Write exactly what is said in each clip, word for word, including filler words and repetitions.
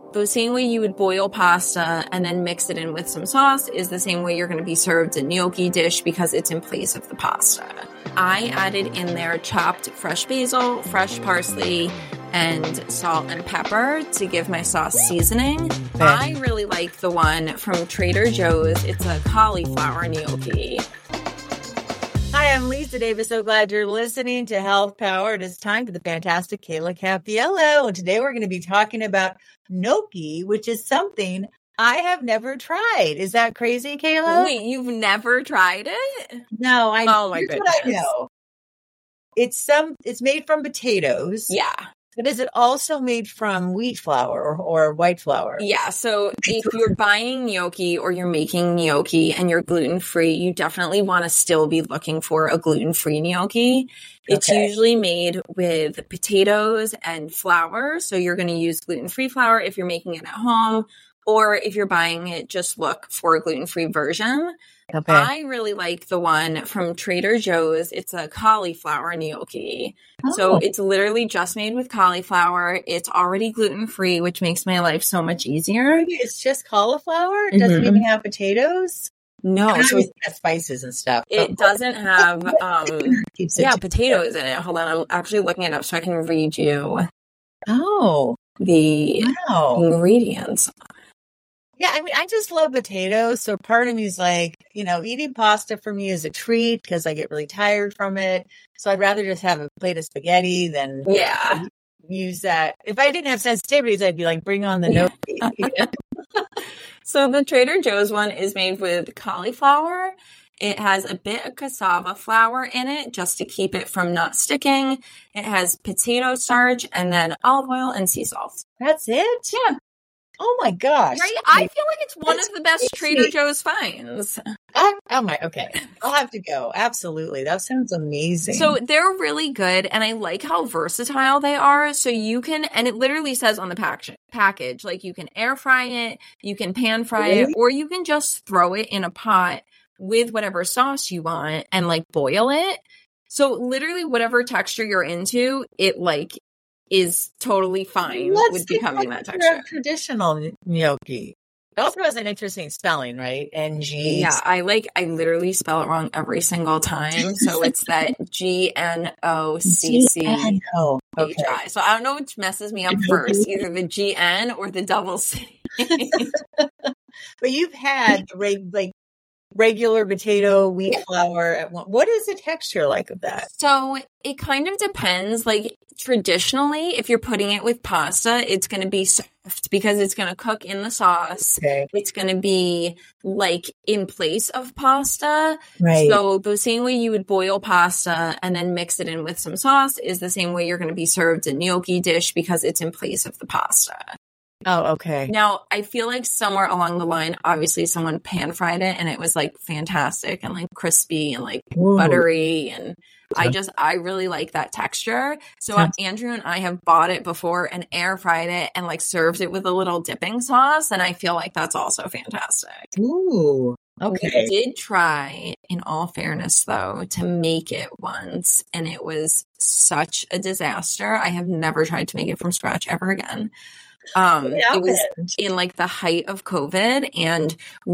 the same way you would boil pasta and then mix it in with some sauce is the same way you're going to be served a gnocchi dish because it's in place of the pasta. I added in there chopped fresh basil, fresh parsley, and salt and pepper to give my sauce seasoning. I really like the one from Trader Joe's. It's a cauliflower gnocchi. Hi, I'm Lisa Davis. So glad you're listening to Health Power. It is time for the fantastic Kayla Cappiello. And today we're going to be talking about gnocchi, which is something I have never tried. Is that crazy, Kayla? Wait, you've never tried it? No, I Oh my here's goodness. what I know. It's some it's made from potatoes. Yeah. But is it also made from wheat flour or, or white flour? Yeah, so if you're buying gnocchi or you're making gnocchi and you're gluten-free, you definitely want to still be looking for a gluten-free gnocchi. It's Okay. usually made with potatoes and flour, so you're going to use gluten-free flour if you're making it at home, or if you're buying it, just look for a gluten-free version. Okay. I really like the one from Trader Joe's. It's a cauliflower gnocchi. Oh. So it's literally just made with cauliflower. It's already gluten-free, which makes my life so much easier. It's just cauliflower? It doesn't Mhm. even have potatoes? No, I so always have spices and stuff. it doesn't have, um, Keeps it yeah, to- potatoes in it. Hold on, I'm actually looking it up so I can read you Oh, the wow. ingredients. Yeah, I mean, I just love potatoes. So part of me is like, you know, eating pasta for me is a treat because I get really tired from it. So I'd rather just have a plate of spaghetti than Yeah. use that. If I didn't have sensitivities, I'd be like, bring on the gnocchi. You know? So the Trader Joe's one is made with cauliflower. It has a bit of cassava flour in it just to keep it from not sticking. It has potato starch and then olive oil and sea salt. That's it? Yeah. Oh my gosh. Right? I feel like it's one That's of the best crazy. Trader Joe's finds. I, oh my, okay. I'll have to go. Absolutely. That sounds amazing. So they're really good, and I like how versatile they are. So you can, and it literally says on the pack- package, like you can air fry it, you can pan fry it, Really? or you can just throw it in a pot with whatever sauce you want and like boil it. So literally whatever texture you're into, it like is totally fine Let's with get becoming back that to texture. our traditional gnocchi. It also has an interesting spelling, right? N G. Yeah, I like, I literally spell it wrong every single time. So it's that G N O C C H Oh, okay. I. So I don't know which messes me up first, either the G N or the double C. But you've had the reg- like regular potato, wheat flour. At one. What is the texture like of that? So it kind of depends. Like traditionally, if you're putting it with pasta, it's going to be soft because it's going to cook in the sauce. Okay. It's going to be like in place of pasta. Right. So the same way you would boil pasta and then mix it in with some sauce is the same way you're going to be served a gnocchi dish because it's in place of the pasta. Oh, okay. Now, I feel like somewhere along the line, obviously someone pan fried it and it was like fantastic and like crispy and like Ooh. buttery. And I just, I really like that texture. So uh, Andrew and I have bought it before and air fried it and like served it with a little dipping sauce. And I feel like that's also fantastic. Ooh. Okay. We did try, in all fairness though, to make it once and it was such a disaster. I have never tried to make it from scratch ever again. Um, Yeah, it was okay. in like the height of COVID and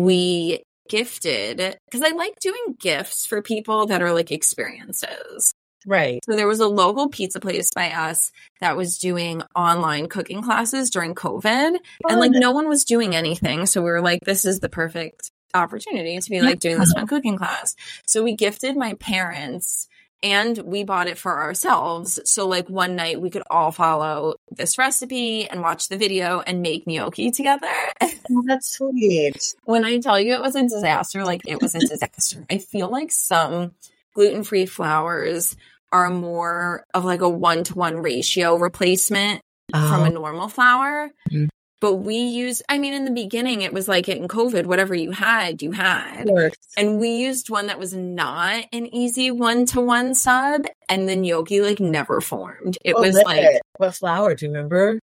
we gifted, because I like doing gifts for people that are like experiences. Right. So there was a local pizza place by us that was doing online cooking classes during COVID and like no one was doing anything. So we were like, this is the perfect opportunity to be like doing this fun cooking class. So we gifted my parents and we bought it for ourselves. So like one night we could all follow this recipe and watch the video and make gnocchi together. Oh, that's sweet. When I tell you it was a disaster, like it was a disaster. I feel like some gluten-free flours are more of like a one-to-one ratio replacement Oh. from a normal flour. Mhm. But we use, I mean, in the beginning, it was like in COVID, whatever you had, you had. Works. And we used one that was not an easy one-to-one sub, and the gnocchi like never formed. It Oh, was lit. like, What flour? Do you remember?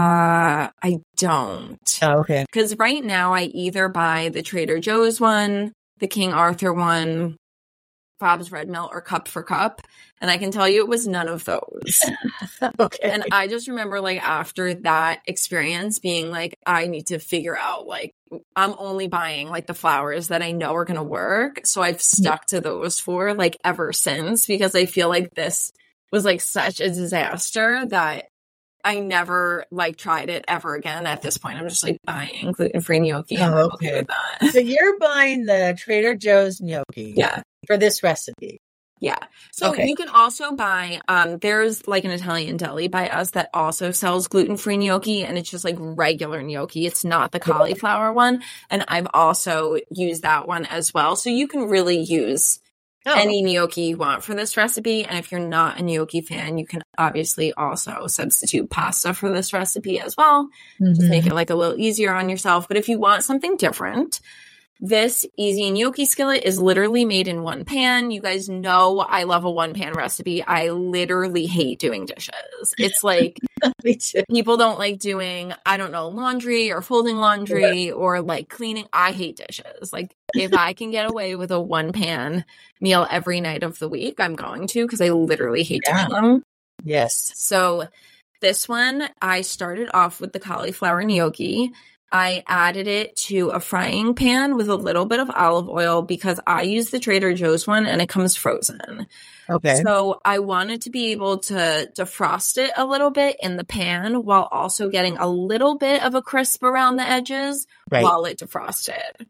uh, I don't. Oh, okay. Because right now I either buy the Trader Joe's one, the King Arthur one, Bob's Red Mill or Cup for Cup. And I can tell you it was none of those. Okay. And I just remember like after that experience being like, I need to figure out like, I'm only buying like the flowers that I know are going to work. So I've stuck to those for like ever since, because I feel like this was like such a disaster that I never like tried it ever again. At this point, I'm just like buying gluten-free gnocchi. Oh, okay. With that. So you're buying the Trader Joe's gnocchi. Yeah. For this recipe. Yeah. So Okay. you can also buy, um, there's like an Italian deli by us that also sells gluten-free gnocchi, and it's just like regular gnocchi. It's not the cauliflower one. And I've also used that one as well. So you can really use Oh. any gnocchi you want for this recipe. And if you're not a gnocchi fan, you can obviously also substitute pasta for this recipe as well. Mhm. Just make it like a little easier on yourself. But if you want something different, this easy gnocchi skillet is literally made in one pan. You guys know I love a one pan recipe. I literally hate doing dishes. It's like Me too. people don't like doing, I don't know, laundry or folding laundry or like cleaning. I hate dishes. Like if I can get away with a one pan meal every night of the week, I'm going to, because I literally hate Yeah. doing them. Yes. So this one, I started off with the cauliflower gnocchi. I added it to a frying pan with a little bit of olive oil because I use the Trader Joe's one and it comes frozen. Okay. So I wanted to be able to defrost it a little bit in the pan while also getting a little bit of a crisp around the edges Right. while it defrosted.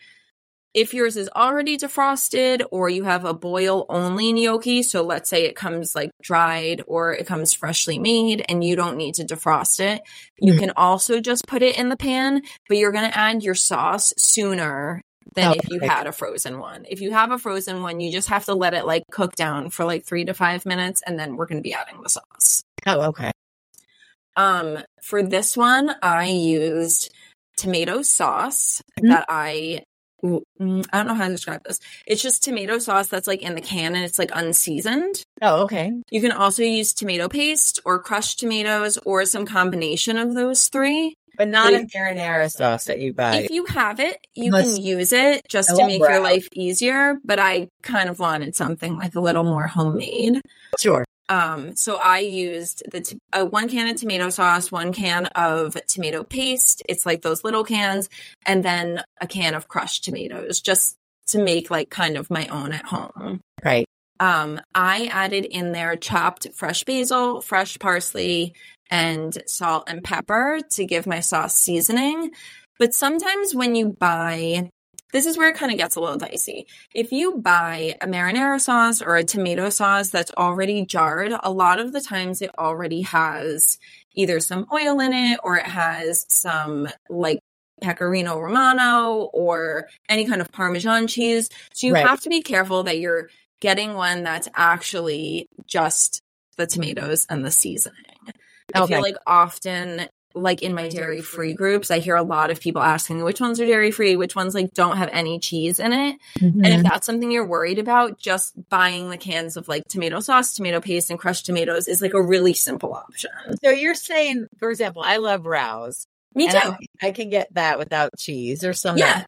If yours is already defrosted or you have a boil only gnocchi, so let's say it comes like dried or it comes freshly made and you don't need to defrost it, you Mhm. can also just put it in the pan, but you're going to add your sauce sooner than Oh, if you okay. had a frozen one. If you have a frozen one, you just have to let it like cook down for like three to five minutes and then we're going to be adding the sauce. Oh, okay. Um, for this one, I used tomato sauce Mhm. that I mm, I don't know how to describe this. It's just tomato sauce that's like in the can and it's like unseasoned. Oh, okay. You can also use tomato paste or crushed tomatoes or some combination of those three. But not Like- a marinara sauce that you buy. If you have it, you Must- can use it just I to love make your brown. life easier, but I kind of wanted something like a little more homemade. Sure. Um, so I used the t- uh, one can of tomato sauce, one can of tomato paste. It's like those little cans, and then a can of crushed tomatoes, just to make like kind of my own at home. Right. Um, I added in there chopped fresh basil, fresh parsley, and salt and pepper to give my sauce seasoning. But sometimes when you buy, this is where it kind of gets a little dicey. If you buy a marinara sauce or a tomato sauce that's already jarred, a lot of the times it already has either some oil in it or it has some like pecorino romano or any kind of Parmesan cheese. So you Right. have to be careful that you're getting one that's actually just the tomatoes and the seasoning. I Okay. feel like often, like in my dairy free groups, I hear a lot of people asking which ones are dairy free, which ones like don't have any cheese in it. Mhm. And if that's something you're worried about, just buying the cans of like tomato sauce, tomato paste, and crushed tomatoes is like a really simple option. So you're saying, for example, I love Rouse. Me and too. I, I can get that without cheese or some. Yeah.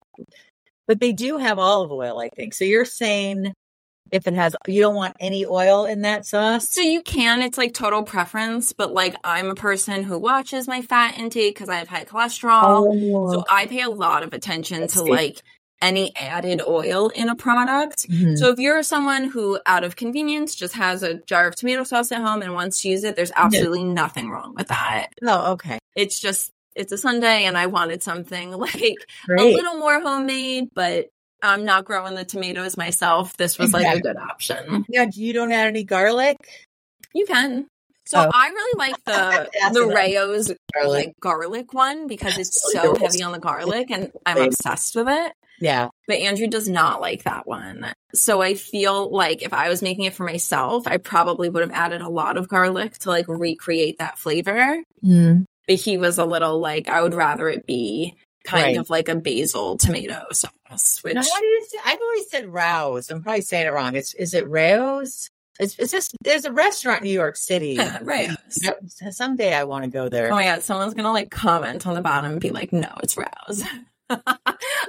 But they do have olive oil, I think. So you're saying if it has, you don't want any oil in that sauce? So you can, it's like total preference, but like I'm a person who watches my fat intake because I have high cholesterol. So I pay a lot of attention I to see. like any added oil in a product. Mhm. So if you're someone who out of convenience just has a jar of tomato sauce at home and wants to use it, there's absolutely nothing wrong with that. Oh, okay. It's just, it's a Sunday and I wanted something like a Great. little more homemade, but I'm not growing the tomatoes myself. This was like a Exactly. good option. Yeah, you don't add any garlic? You can. So Oh. I really like the That's the enough. Rayo's Garlic. like garlic one because it's Really so good. heavy on the garlic and I'm Same. obsessed with it. Yeah. But Andrew does not like that one. So I feel like if I was making it for myself, I probably would have added a lot of garlic to like recreate that flavor. Mm. But he was a little like, I would rather it be kind Right. of like a basil tomato sauce, which Now, how do you say, I've always said Rouse. I'm probably saying it wrong. It's Is it Rayo's? It's, it's just, there's a restaurant in New York City. Rayo's. Yep. Someday I want to go there. Oh my God, someone's going to like comment on the bottom and be like, no, it's Rouse.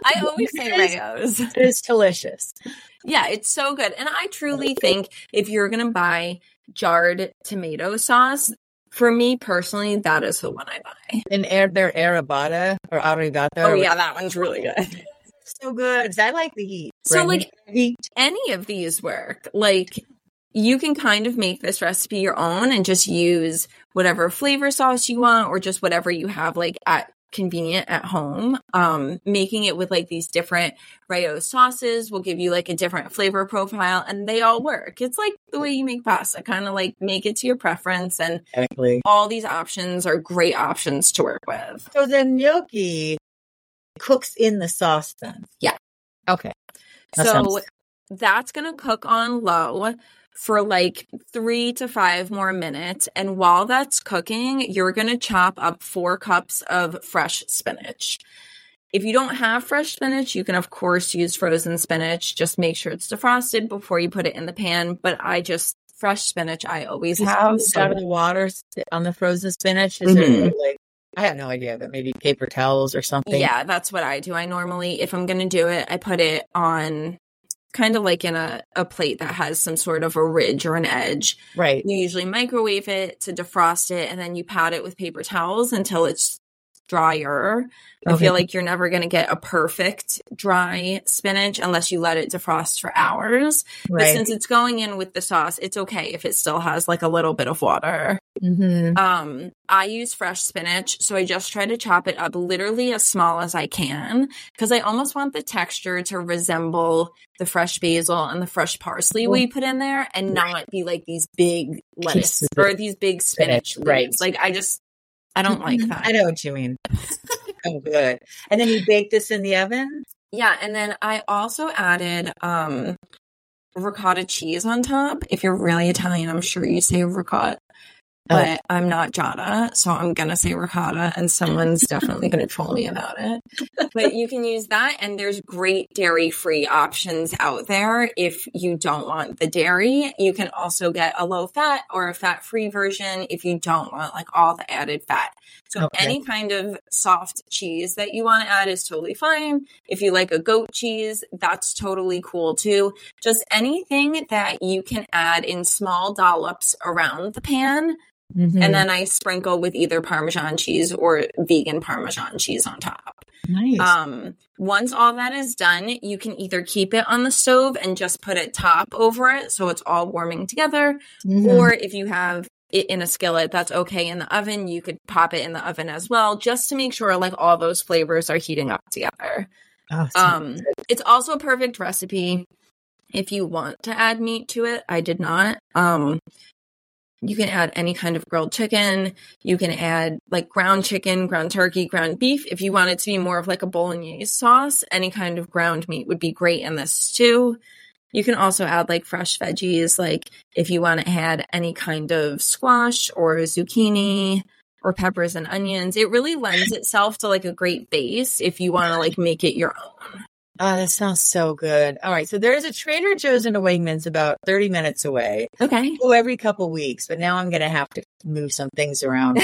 I always say Rayo's. It's delicious. Yeah, it's so good. And I truly think if you're going to buy jarred tomato sauce, for me personally, that is the one I buy. And air, their arrabbiata or arrabbiata. Oh, yeah, that one's really good. So good. I like the heat. So, Right? like, heat. any of these work. Like, you can kind of make this recipe your own and just use whatever flavor sauce you want or just whatever you have, like, at convenient at home. Um, making it with, like, these different Rayo sauces will give you, like, a different flavor profile, and they all work. It's like the way you make pasta. Kind of, like, make it to your preference, and Exactly. all these options are great options to work with. So the gnocchi cooks in the sauce then? Yeah. Okay. That So sounds- that's going to cook on low for like three to five more minutes. And while that's cooking, you're going to chop up four cups of fresh spinach. If you don't have fresh spinach, you can, of course, use frozen spinach. Just make sure it's defrosted before you put it in the pan. But I just, fresh spinach, I always have. Just out of the water on the frozen spinach? Is Mhm. there like, I have no idea, but maybe paper towels or something? Yeah, that's what I do. I normally, if I'm going to do it, I put it on kind of like in a, a plate that has some sort of a ridge or an edge. Right. You usually microwave it to defrost it, and then you pat it with paper towels until it's drier. I Okay. feel like you're never going to get a perfect dry spinach unless you let it defrost for hours. But Right. since it's going in with the sauce, it's okay if it still has like a little bit of water. Mm-hmm. Um, I use fresh spinach, so I just try to chop it up literally as small as I can because I almost want the texture to resemble the fresh basil and the fresh parsley we put in there and not be like these big lettuce Pieces of or these big spinach spinach, right. leaves. Like I just, I don't like that. I know what you mean. Oh, good. And then you bake this in the oven? Yeah, and then I also added um ricotta cheese on top. If you're really Italian, I'm sure you say ricotta. But I'm not Giada, so I'm going to say ricotta, and someone's definitely going to troll me about it. But you can use that, and there's great dairy-free options out there if you don't want the dairy. You can also get a low-fat or a fat-free version if you don't want, like, all the added fat. So Okay. any kind of soft cheese that you want to add is totally fine. If you like a goat cheese, that's totally cool, too. Just anything that you can add in small dollops around the pan. Mm-hmm. And then I sprinkle with either Parmesan cheese or vegan Parmesan cheese on top. Nice. Um, once all that is done, you can either keep it on the stove and just put it top over it so it's all warming together. Mhm. Or if you have it in a skillet, that's okay in the oven. You could pop it in the oven as well, just to make sure like all those flavors are heating up together. Oh, so- Um, it's also a perfect recipe if you want to add meat to it. I did not. Um, you can add any kind of grilled chicken. You can add like ground chicken, ground turkey, ground beef. If you want it to be more of like a bolognese sauce, any kind of ground meat would be great in this too. You can also add like fresh veggies, like if you want to add any kind of squash or zucchini or peppers and onions. It really lends itself to like a great base if you want to like make it your own. Oh, that sounds so good. All right. So there's a Trader Joe's in Wegmans about thirty minutes away. Okay. Oh, every couple weeks, but now I'm going to have to move some things around.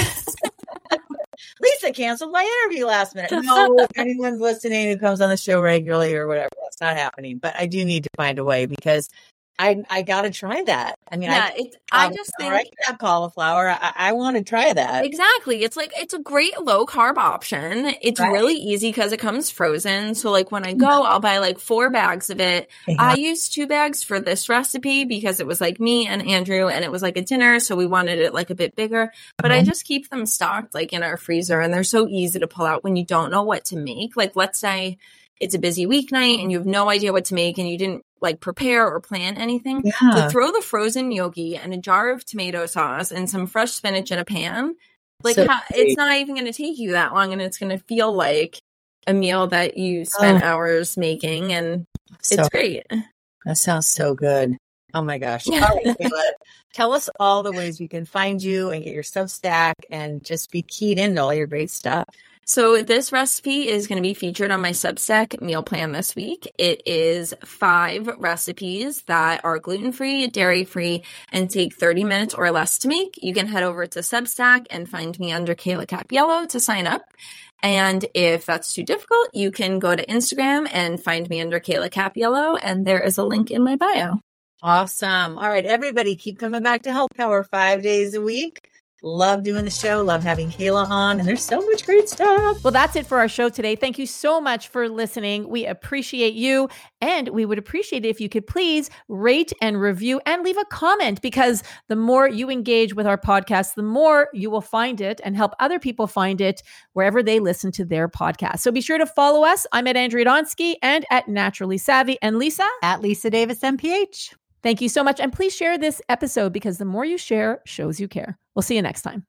Lisa canceled my interview last minute. No, if anyone's listening who comes on the show regularly or whatever, that's not happening. But I do need to find a way because I I got to try that. I mean, Yeah, I, it, I just think I can have cauliflower. I, I want to try that. exactly. It's like it's a great low carb option. It's Right. really easy because it comes frozen. So like when I go, I'll buy like four bags of it. I used two bags for this recipe because it was like me and Andrew and it was like a dinner, so we wanted it like a bit bigger. But I Mhm. just keep them stocked like in our freezer, and they're so easy to pull out when you don't know what to make. Like let's say it's a busy weeknight and you have no idea what to make and you didn't like prepare or plan anything. Yeah. So throw the frozen gnocchi and a jar of tomato sauce and some fresh spinach in a pan. Like So how, great. it's not even going to take you that long, and it's going to feel like a meal that you spent Oh. hours making, and So it's great. that sounds so good. Oh my gosh. All Yeah. right, Kayla, tell us all the ways we can find you and get your Substack and just be keyed into all your great stuff. So this recipe is going to be featured on my Substack meal plan this week. It is five recipes that are gluten-free, dairy-free, and take thirty minutes or less to make. You can head over to Substack and find me under Kayla Capiello to sign up. And if that's too difficult, you can go to Instagram and find me under Kayla Cappiello, and there is a link in my bio. Awesome. All right, everybody, keep coming back to Health Power five days a week. Love doing the show. Love having Kayla on. And there's so much great stuff. Well, that's it for our show today. Thank you so much for listening. We appreciate you. And we would appreciate it if you could please rate and review and leave a comment, because the more you engage with our podcast, the more you will find it and help other people find it wherever they listen to their podcast. So be sure to follow us. I'm at Andrea Donsky and at Naturally Savvy. And Lisa? At Lisa Davis, M P H. Thank you so much. And please share this episode, because the more you share shows you care. We'll see you next time.